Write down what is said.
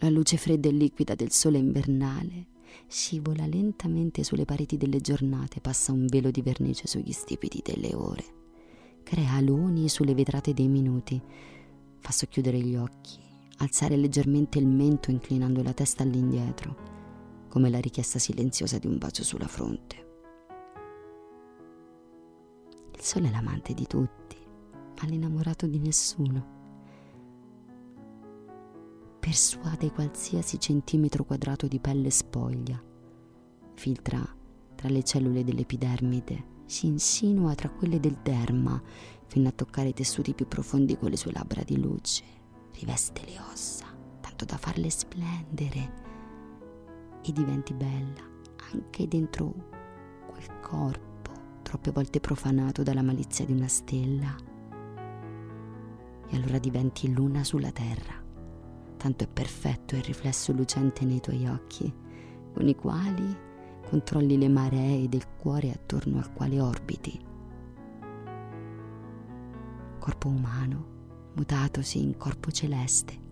La luce fredda e liquida del sole invernale scivola lentamente sulle pareti delle giornate, passa un velo di vernice sugli stipiti delle ore, crea aloni sulle vetrate dei minuti, fa socchiudere gli occhi, alzare leggermente il mento inclinando la testa all'indietro, come la richiesta silenziosa di un bacio sulla fronte. Il sole è l'amante di tutti, ma l'innamorato di nessuno. Persuade qualsiasi centimetro quadrato di pelle spoglia, filtra tra le cellule dell'epidermide, si insinua tra quelle del derma, fino a toccare i tessuti più profondi con le sue labbra di luce, riveste le ossa, tanto da farle splendere, e diventi bella anche dentro quel corpo troppe volte profanato dalla malizia di una stella. E allora diventi luna sulla terra. Tanto è perfetto il riflesso lucente nei tuoi occhi, con i quali controlli le maree del cuore attorno al quale orbiti. Corpo umano, mutatosi in corpo celeste,